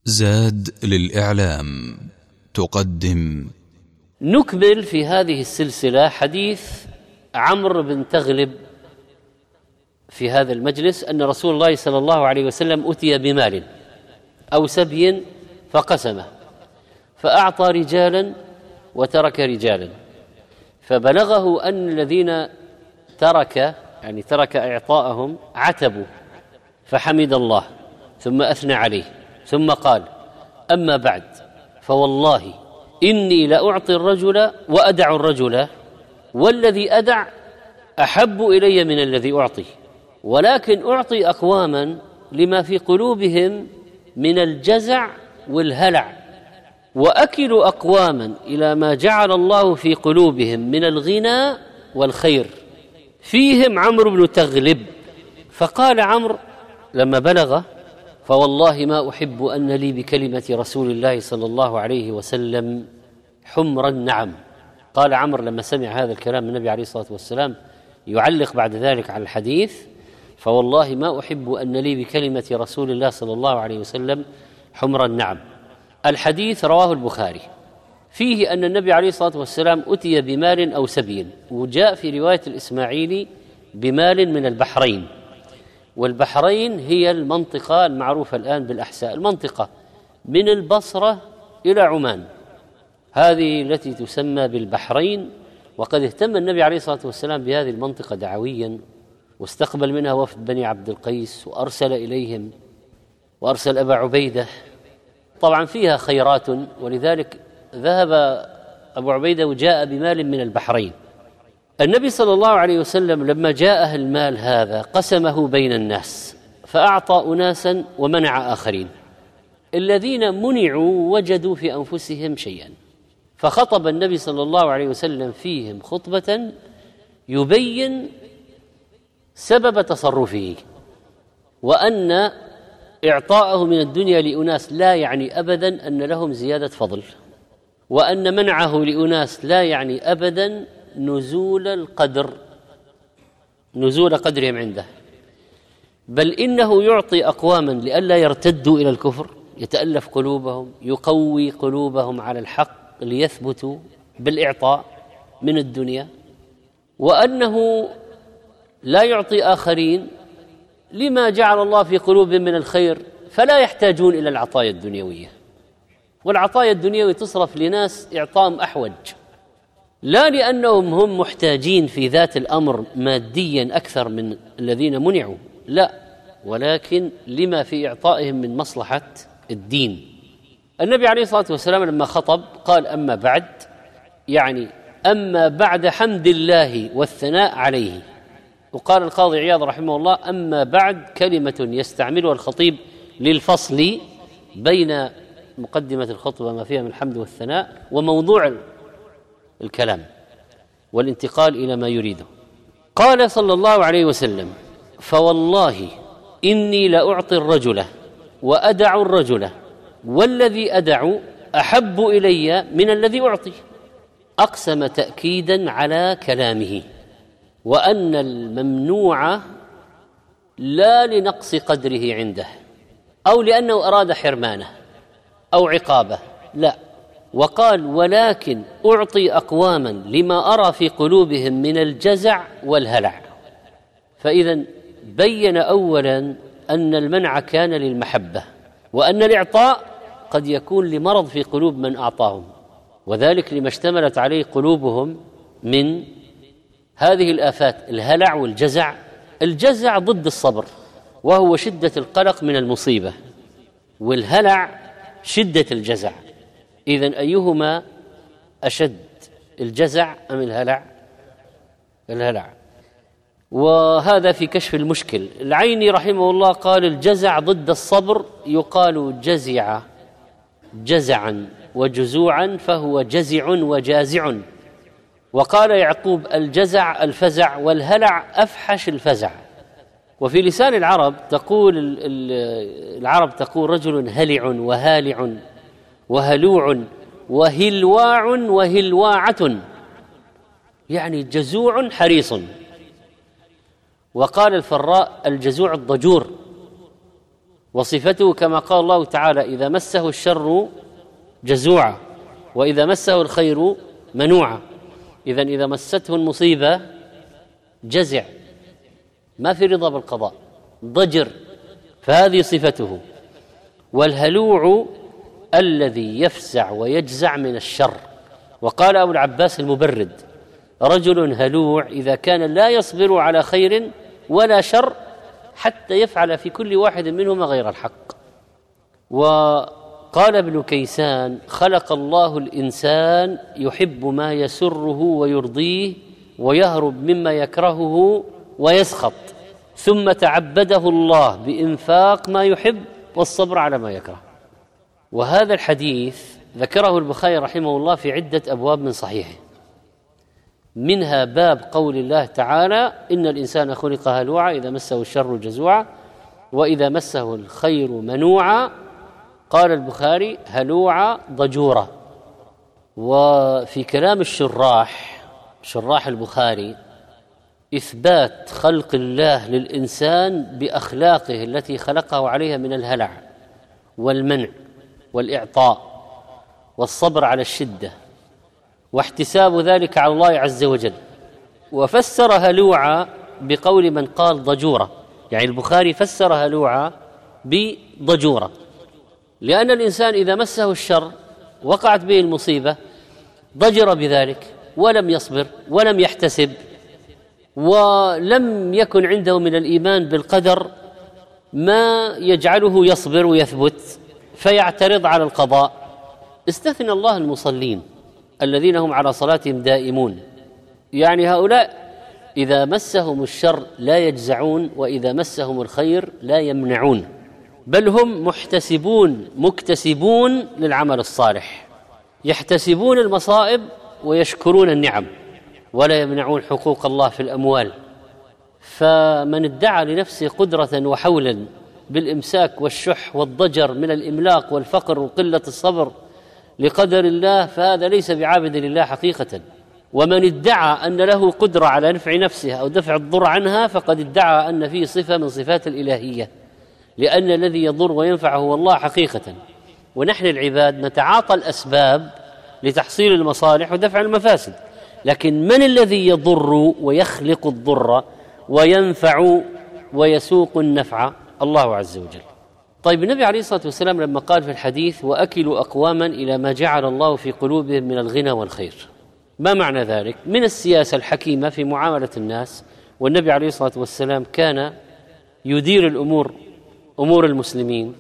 زاد للإعلام تقدم. نكمل في هذه السلسلة حديث عمرو بن تغلب في هذا المجلس أن رسول الله صلى الله عليه وسلم أتي بمال أو سبي فقسمه فأعطى رجالا وترك رجالا، فبلغه أن الذين ترك إعطاءهم عتبوا، فحمد الله ثم أثنى عليه ثم قال: أما بعد فوالله إني لأعطي الرجل وأدع الرجل، والذي أدع أحب إلي من الذي أعطي، ولكن أعطي أقواما لما في قلوبهم من الجزع والهلع، وأكل أقواما إلى ما جعل الله في قلوبهم من الغنى والخير، فيهم عمرو بن تغلب. فقال عمرو لما بلغ: فوالله ما أحب أن لي بكلمة رسول الله صلى الله عليه وسلم حمر النعم. قال عمرو لما سمع هذا الكلام من النبي عليه الصلاة والسلام يعلق بعد ذلك على الحديث: فوالله ما أحب أن لي بكلمة رسول الله صلى الله عليه وسلم حمر النعم. الحديث رواه البخاري، فيه أن النبي عليه الصلاة والسلام أتي بمال أو سبي، وجاء في رواية الإسماعيلي بمال من البحرين، والبحرين هي المنطقة المعروفة الآن بالأحساء، المنطقة من البصرة إلى عمان، هذه التي تسمى بالبحرين. وقد اهتم النبي عليه الصلاة والسلام بهذه المنطقة دعويا، واستقبل منها وفد بني عبد القيس وأرسل إليهم، وأرسل أبا عبيدة. طبعا فيها خيرات، ولذلك ذهب أبو عبيدة وجاء بمال من البحرين. النبي صلى الله عليه وسلم لما جاءه المال هذا قسمه بين الناس، فأعطى أناسا ومنع آخرين. الذين منعوا وجدوا في أنفسهم شيئا، فخطب النبي صلى الله عليه وسلم فيهم خطبة يبين سبب تصرفه، وأن إعطاءه من الدنيا لأناس لا يعني أبدا أن لهم زيادة فضل، وأن منعه لأناس لا يعني أبدا نزول قدرهم عنده، بل إنه يعطي أقواما لئلا يرتدوا إلى الكفر، يتألف قلوبهم، يقوي قلوبهم على الحق ليثبتوا بالإعطاء من الدنيا، وأنه لا يعطي آخرين لما جعل الله في قلوبهم من الخير، فلا يحتاجون إلى العطايا الدنيوية. والعطايا الدنيوية تصرف لناس إعطاهم أحوج، لا لأنهم هم محتاجين في ذات الأمر ماديا أكثر من الذين منعوا، لا، ولكن لما في إعطائهم من مصلحة الدين. النبي عليه الصلاة والسلام لما خطب قال: أما بعد، يعني أما بعد حمد الله والثناء عليه. وقال القاضي عياض رحمه الله: أما بعد كلمة يستعملها الخطيب للفصل بين مقدمة الخطبة ما فيها من الحمد والثناء وموضوع الكلام والانتقال إلى ما يريده. قال صلى الله عليه وسلم: فوالله إني لأعطي الرجل وأدع الرجل، والذي أدع أحب إلي من الذي أعطي. أقسم تأكيدا على كلامه، وأن الممنوع لا لنقص قدره عنده أو لأنه أراد حرمانه أو عقابه، لا، وقال: ولكن أعطي أقواما لما أرى في قلوبهم من الجزع والهلع. فإذا بين أولا أن المنع كان للمحبة، وأن الإعطاء قد يكون لمرض في قلوب من أعطاهم، وذلك لما اشتملت عليه قلوبهم من هذه الآفات: الهلع والجزع. الجزع ضد الصبر، وهو شدة القلق من المصيبة، والهلع شدة الجزع. إذن أيهما أشد، الجزع أم الهلع؟ الهلع. وهذا في كشف المشكل. العيني رحمه الله قال: الجزع ضد الصبر، يقال جزع جزعا وجزوعا، فهو جزع وجازع. وقال يعقوب: الجزع الفزع، والهلع أفحش الفزع. وفي لسان العرب تقول رجل هلع وهالع وهلوع وهلواع وهلواعة، يعني جزوع حريص. وقال الفراء: الجزوع الضجور. وصفته كما قال الله تعالى: إذا مسه الشر جزوعا وإذا مسه الخير منوعا. إذا مسته المصيبة جزع، ما في رضا بالقضاء، ضجر، فهذه صفته. والهلوع الذي يفزع ويجزع من الشر. وقال أبو العباس المبرد: رجل هلوع إذا كان لا يصبر على خير ولا شر حتى يفعل في كل واحد منهما غير الحق. وقال ابن كيسان: خلق الله الإنسان يحب ما يسره ويرضيه ويهرب مما يكرهه ويسخط، ثم تعبده الله بإنفاق ما يحب والصبر على ما يكره. وهذا الحديث ذكره البخاري رحمه الله في عدة أبواب من صحيحه، منها باب قول الله تعالى: إن الإنسان خلق هلوعا إذا مسه الشر جزوعا وإذا مسه الخير منوعا. قال البخاري: هلوعا ضجورا. وفي كلام شراح البخاري إثبات خلق الله للإنسان بأخلاقه التي خلقه عليها من الهلع والمنع والإعطاء والصبر على الشدة واحتساب ذلك على الله عز وجل. وفسر هلوعا بقول من قال ضجورة، يعني البخاري فسر هلوعا بضجورة، لأن الإنسان إذا مسه الشر وقعت به المصيبة ضجر بذلك ولم يصبر ولم يحتسب ولم يكن عنده من الإيمان بالقدر ما يجعله يصبر ويثبت فيعترض على القضاء. استثنى الله المصلين الذين هم على صلاتهم دائمون، يعني هؤلاء إذا مسهم الشر لا يجزعون وإذا مسهم الخير لا يمنعون، بل هم مكتسبون للعمل الصالح، يحتسبون المصائب ويشكرون النعم ولا يمنعون حقوق الله في الأموال. فمن ادعى لنفسه قدرة وحولا بالإمساك والشح والضجر من الإملاق والفقر وقلة الصبر لقدر الله فهذا ليس بعابد لله حقيقة. ومن ادعى أن له قدرة على نفع نفسه أو دفع الضر عنها فقد ادعى أن فيه صفة من صفات الإلهية، لأن الذي يضر وينفع هو الله حقيقة، ونحن العباد نتعاطى الأسباب لتحصيل المصالح ودفع المفاسد. لكن من الذي يضر ويخلق الضر وينفع ويسوق النفع؟ الله عز وجل. طيب، النبي عليه الصلاة والسلام لما قال في الحديث: وأكلوا أقواما إلى ما جعل الله في قلوبهم من الغنى والخير، ما معنى ذلك؟ من السياسة الحكيمة في معاملة الناس، والنبي عليه الصلاة والسلام كان يدير أمور المسلمين.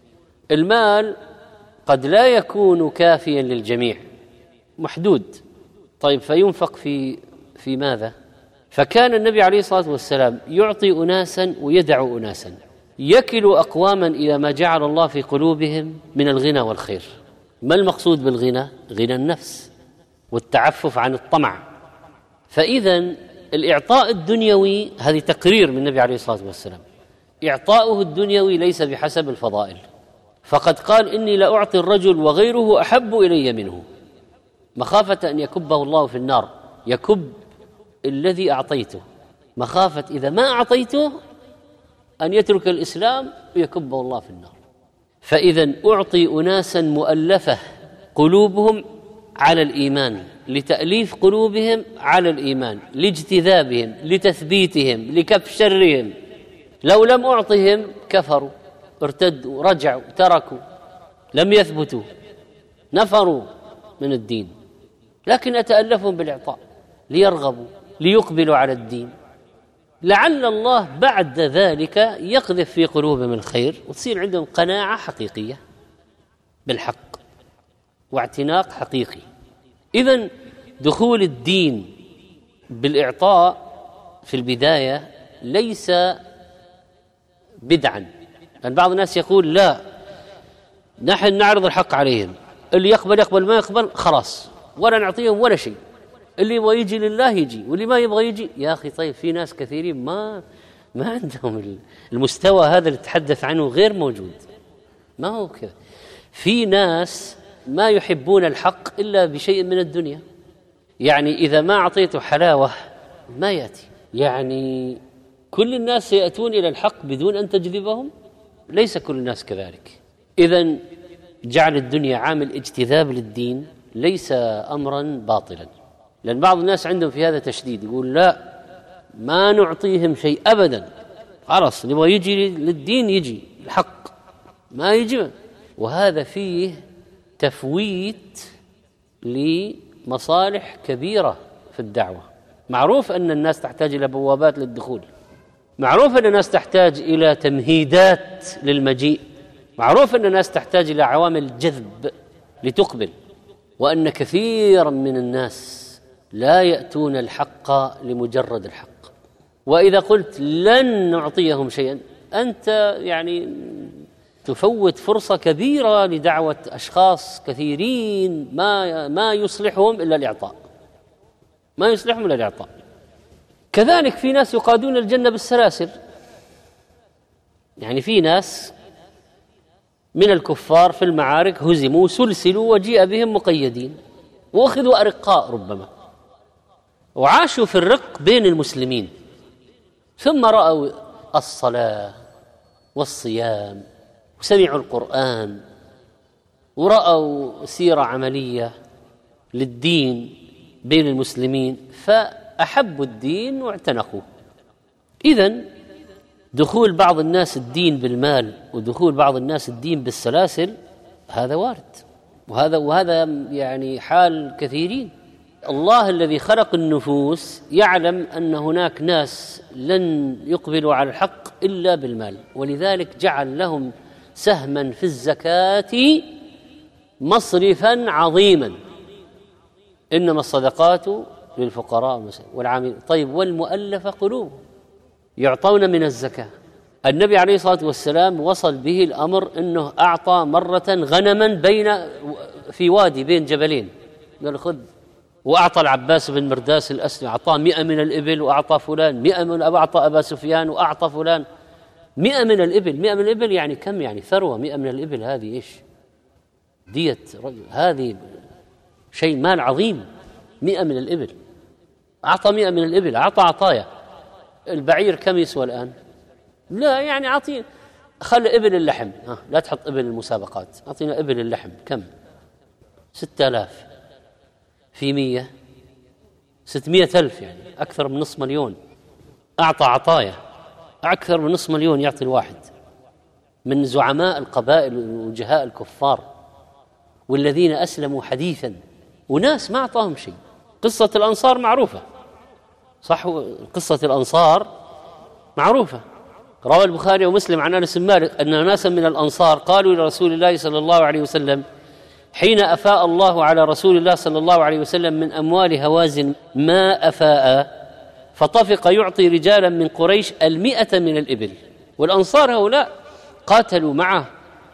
المال قد لا يكون كافيا للجميع، محدود، طيب فينفق في ماذا؟ فكان النبي عليه الصلاة والسلام يعطي أناسا ويدع أناسا، يكل أقواما إلى ما جعل الله في قلوبهم من الغنى والخير. ما المقصود بالغنى؟ غنى النفس والتعفف عن الطمع. فإذا الإعطاء الدنيوي هذه تقرير من النبي عليه الصلاة والسلام، إعطاؤه الدنيوي ليس بحسب الفضائل، فقد قال: إني لأعطي الرجل وغيره أحب إلي منه، مخافة أن يكبه الله في النار، يكب الذي أعطيته، مخافة إذا ما أعطيته أن يترك الإسلام ويكبه الله في النار. فإذا أعطي أناسا مؤلفة قلوبهم على الإيمان، لتأليف قلوبهم على الإيمان، لاجتذابهم، لتثبيتهم، لكف شرهم. لو لم أعطهم كفروا، ارتدوا، رجعوا، تركوا، لم يثبتوا، نفروا من الدين. لكن أتألفهم بالإعطاء ليرغبوا، ليقبلوا على الدين، لعل الله بعد ذلك يقذف في قلوبهم الخير وتصير عندهم قناعة حقيقية بالحق واعتناق حقيقي. إذن دخول الدين بالإعطاء في البداية ليس بدعا، لأن بعض الناس يقول: لا، نحن نعرض الحق عليهم، اللي يقبل ما يقبل خلاص ولا نعطيهم ولا شيء، اللي يبغى يجي لله يجي واللي ما يبغى يجي. يا أخي طيب، في ناس كثيرين ما عندهم المستوى هذا اللي تحدث عنه، غير موجود، ما هو كذا. في ناس ما يحبون الحق إلا بشيء من الدنيا، يعني إذا ما أعطيته حلاوة ما يأتي. يعني كل الناس سيأتون إلى الحق بدون أن تجذبهم؟ ليس كل الناس كذلك. إذن جعل الدنيا عامل اجتذاب للدين ليس أمرا باطلا، لأن بعض الناس عندهم في هذا تشديد، يقول لا ما نعطيهم شيء أبدا، خلاص نبغى يجي للدين يجي الحق ما يجي، وهذا فيه تفويت لمصالح كبيرة في الدعوة. معروف أن الناس تحتاج إلى بوابات للدخول، معروف أن الناس تحتاج إلى تمهيدات للمجيء، معروف أن الناس تحتاج إلى عوامل جذب لتقبل، وأن كثيرا من الناس لا يأتون الحق لمجرد الحق. وإذا قلت لن نعطيهم شيئا أنت يعني تفوت فرصة كبيرة لدعوة أشخاص كثيرين ما يصلحهم إلا الإعطاء، ما يصلحهم إلا الإعطاء. كذلك في ناس يقادون الجنة بالسلاسل، يعني في ناس من الكفار في المعارك هزموا سلسلوا وجيء بهم مقيدين وأخذوا أرقاء ربما، وعاشوا في الرق بين المسلمين، ثم رأوا الصلاة والصيام وسمعوا القرآن ورأوا سيرة عملية للدين بين المسلمين فأحبوا الدين واعتنقوه. إذن دخول بعض الناس الدين بالمال ودخول بعض الناس الدين بالسلاسل هذا وارد، وهذا يعني حال كثيرين. الله الذي خلق النفوس يعلم أن هناك ناس لن يقبلوا على الحق إلا بالمال، ولذلك جعل لهم سهما في الزكاة مصرفا عظيما، إنما الصدقات للفقراء والعاملين. طيب والمؤلف قلوب يعطون من الزكاة. النبي عليه الصلاة والسلام وصل به الأمر أنه أعطى مرة غنما في وادي بين جبلين، قال خذ، وأعطى العباس بن مرداس الأسلمي أعطاه 100 من الإبل، وأعطى فلان 100 من أعطى أبا سفيان وأعطى فلان 100 من الإبل. 100 من الإبل يعني كم؟ يعني ثروة. 100 من الإبل هذه إيش؟ دية رجل، هذه شيء مال عظيم. 100 من الإبل، أعطى 100 من الإبل، أعطى عطايا. البعير كم يسوى الآن؟ لا يعني أعطي، خلي إبل اللحم، لا تحط إبل المسابقات، أعطينا إبل اللحم كم؟ 6000 في 100 600,000، يعني أكثر من نصف مليون. أعطى عطايا أكثر من نصف مليون يعطي الواحد من زعماء القبائل ووجهاء الكفار والذين أسلموا حديثا، وناس ما أعطاهم شيء. قصة الأنصار معروفة، صح؟ قصة الأنصار معروفة، روى البخاري ومسلم عن أنس بن مالك أن ناسا من الأنصار قالوا لرسول الله صلى الله عليه وسلم حين أفاء الله على رسول الله صلى الله عليه وسلم من أموال هوازن ما أفاء، فطفق يعطي رجالا من قريش 100 من الإبل. والأنصار هؤلاء قاتلوا معه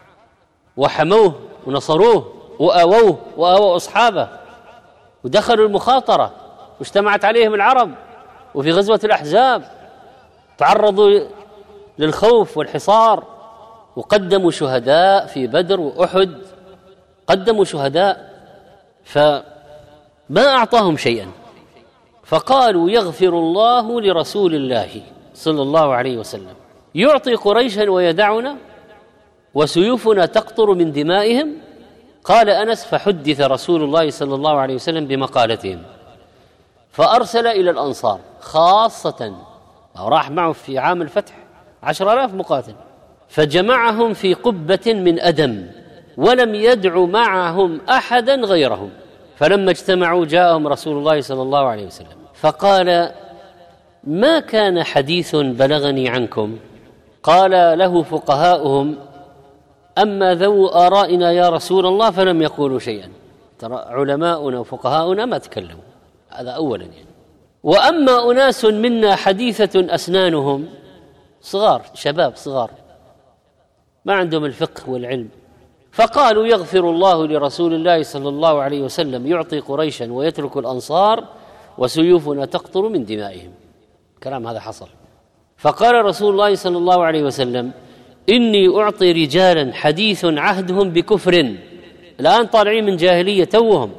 وحموه ونصروه وآووه وآووا أصحابه ودخلوا المخاطرة واجتمعت عليهم العرب، وفي غزوة الأحزاب تعرضوا للخوف والحصار، وقدموا شهداء في بدر وأحد، قدموا شهداء، فما أعطاهم شيئا. فقالوا يغفر الله لرسول الله صلى الله عليه وسلم، يعطي قريشا ويدعنا وسيوفنا تقطر من دمائهم. قال أنس فحدث رسول الله صلى الله عليه وسلم بمقالتهم، فأرسل إلى الأنصار خاصة، راح معه في عام الفتح 10,000 مقاتل، فجمعهم في قبة من أدم ولم يدع معهم أحدا غيرهم. فلما اجتمعوا جاءهم رسول الله صلى الله عليه وسلم فقال ما كان حديث بلغني عنكم؟ قال له فقهاؤهم أما ذو آرائنا يا رسول الله فلم يقولوا شيئا. ترى علماؤنا وفقهاؤنا ما تكلموا، هذا أولا يعني. وأما أناس منا حديثة أسنانهم، صغار شباب صغار ما عندهم الفقه والعلم، فقالوا يغفر الله لرسول الله صلى الله عليه وسلم يعطي قريشا ويترك الأنصار وسيوفنا تقطر من دمائهم. كلام هذا حصل. فقال رسول الله صلى الله عليه وسلم إني أعطي رجالا حديث عهدهم بكفر، الآن طالعين من جاهلية توهم،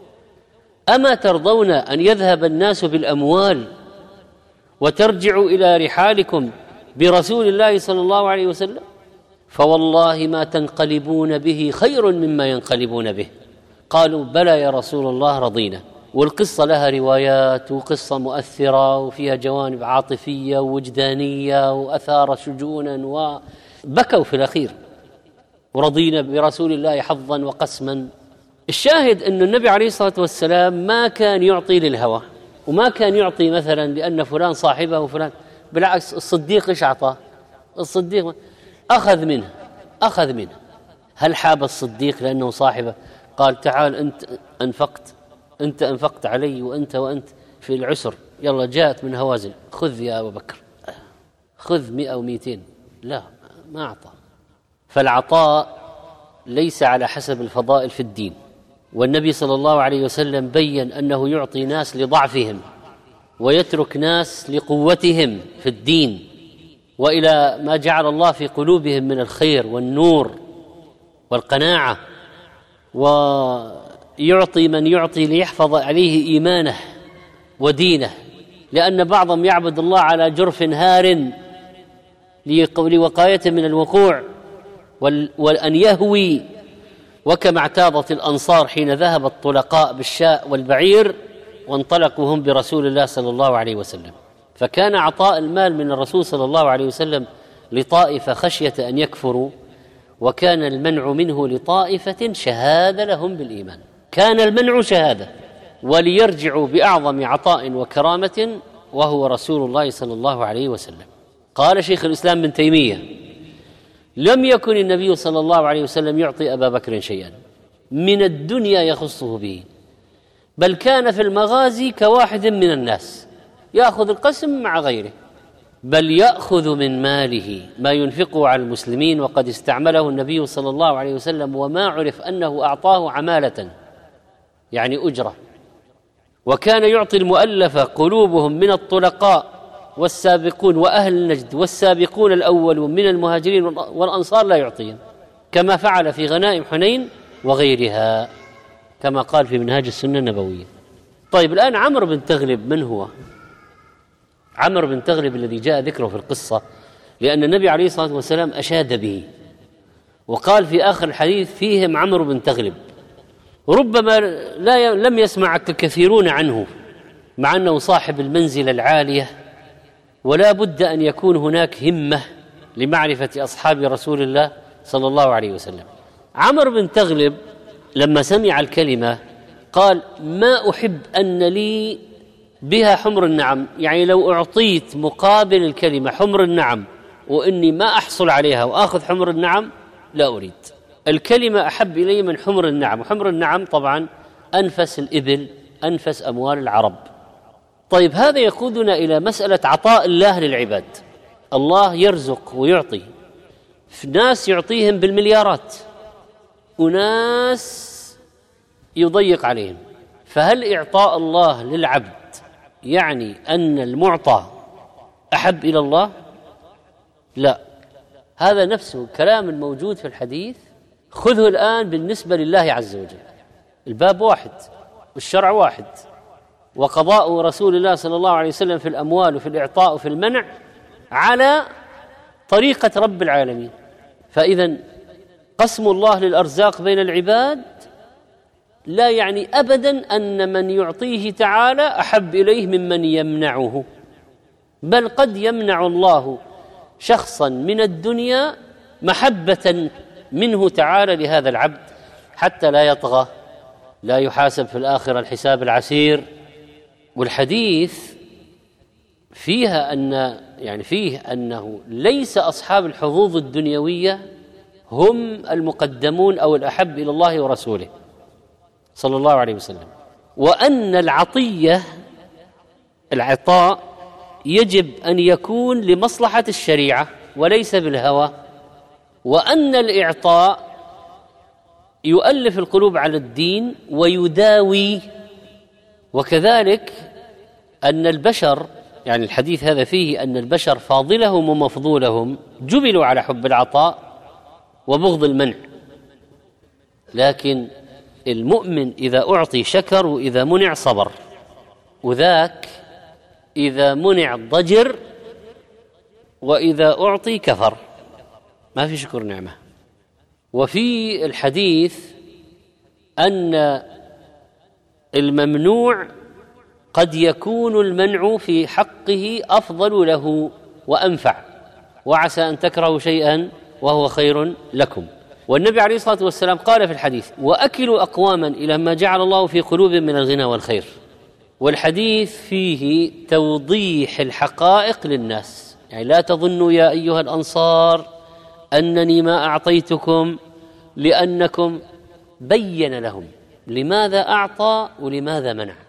أما ترضون أن يذهب الناس بالأموال وترجعوا إلى رحالكم برسول الله صلى الله عليه وسلم؟ فوالله ما تنقلبون به خير مما ينقلبون به. قالوا بلى يا رسول الله رضينا. والقصة لها روايات وقصة مؤثرة وفيها جوانب عاطفية ووجدانية وأثار شجونا وبكوا في الأخير، ورضينا برسول الله حظا وقسما. الشاهد أن النبي عليه الصلاة والسلام ما كان يعطي للهوى، وما كان يعطي مثلا لأن فلان صاحبه وفلان، بالعكس الصديق إيش أعطاه؟ الصديق أخذ منه. هل حاب الصديق لأنه صاحبه؟ قال تعال أنت أنفقت علي وأنت في العسر، يلا جاءت من هوازن، خذ يا أبو بكر، خذ 100 أو 200. لا، ما أعطى. فالعطاء ليس على حسب الفضائل في الدين. والنبي صلى الله عليه وسلم بيّن أنه يعطي ناس لضعفهم ويترك ناس لقوتهم في الدين، وإلى ما جعل الله في قلوبهم من الخير والنور والقناعة، ويعطي من يعطي ليحفظ عليه إيمانه ودينه، لأن بعضهم يعبد الله على جرف هار لوقايته من الوقوع وأن يهوي. وكما اعتاضت الأنصار حين ذهب الطلقاء بالشاء والبعير وانطلقوا هم برسول الله صلى الله عليه وسلم، فكان عطاء المال من الرسول صلى الله عليه وسلم لطائفة خشية أن يكفروا، وكان المنع منه لطائفة شهادة لهم بالإيمان. كان المنع شهادة، وليرجعوا بأعظم عطاء وكرامة وهو رسول الله صلى الله عليه وسلم. قال شيخ الإسلام ابن تيمية: لم يكن النبي صلى الله عليه وسلم يعطي أبا بكر شيئا من الدنيا يخصه به، بل كان في المغازي كواحد من الناس يأخذ القسم مع غيره، بل يأخذ من ماله ما ينفقه على المسلمين، وقد استعمله النبي صلى الله عليه وسلم وما عرف أنه أعطاه عمالة يعني أجرة. وكان يعطي المؤلفة قلوبهم من الطلقاء والسابقون وأهل النجد والسابقون الأولون من المهاجرين والأنصار لا يعطيهم، كما فعل في غنائم حنين وغيرها، كما قال في منهاج السنة النبوية. طيب الآن عمرو بن تغلب من هو؟ عمرو بن تغلب الذي جاء ذكره في القصة، لأن النبي عليه الصلاة والسلام أشاد به وقال في آخر الحديث: فيهم عمرو بن تغلب. ربما لم يسمع كثيرون عنه، مع أنه صاحب المنزلة العالية، ولا بد أن يكون هناك همة لمعرفة أصحاب رسول الله صلى الله عليه وسلم. عمرو بن تغلب لما سمع الكلمة قال: ما أحب أن لي بها حمر النعم، يعني لو أعطيت مقابل الكلمة حمر النعم وإني ما أحصل عليها وآخذ حمر النعم لا أريد. الكلمة أحب إلي من حمر النعم، وحمر النعم طبعا أنفس الإبل، أنفس أموال العرب. طيب هذا يقودنا إلى مسألة عطاء الله للعباد. الله يرزق ويعطي، في ناس يعطيهم بالمليارات وناس يضيق عليهم، فهل إعطاء الله للعبد يعني أن المعطى أحب إلى الله؟ لا، هذا نفسه كلام الموجود في الحديث خذه الآن بالنسبة لله عز وجل. الباب واحد والشرع واحد، وقضاء رسول الله صلى الله عليه وسلم في الأموال وفي الإعطاء وفي المنع على طريقة رب العالمين. فإذا قسم الله للأرزاق بين العباد لا يعني أبدا أن من يعطيه تعالى أحب إليه ممن يمنعه، بل قد يمنع الله شخصا من الدنيا محبة منه تعالى لهذا العبد حتى لا يطغى، لا يحاسب في الآخرة الحساب العسير. والحديث فيه أنه ليس أصحاب الحظوظ الدنيوية هم المقدمون أو الأحب إلى الله ورسوله صلى الله عليه وسلم، وأن العطاء يجب أن يكون لمصلحة الشريعة وليس بالهوى، وأن الإعطاء يؤلف القلوب على الدين ويداوي. وكذلك أن البشر، يعني الحديث هذا فيه أن البشر فاضلهم ومفضولهم جبلوا على حب العطاء وبغض المنع، لكن المؤمن إذا أعطي شكر وإذا منع صبر، وذاك إذا منع ضجر وإذا أعطي كفر. ما في شكر نعمة. وفي الحديث أن الممنوع قد يكون المنع في حقه أفضل له وأنفع، وعسى أن تكرهوا شيئا وهو خير لكم. والنبي عليه الصلاة والسلام قال في الحديث: وأكلوا أقواما إلى ما جعل الله في قلوبهم من الغنى والخير. والحديث فيه توضيح الحقائق للناس، يعني لا تظنوا يا أيها الأنصار أنني ما أعطيتكم لأنكم، بين لهم لماذا أعطى ولماذا منع.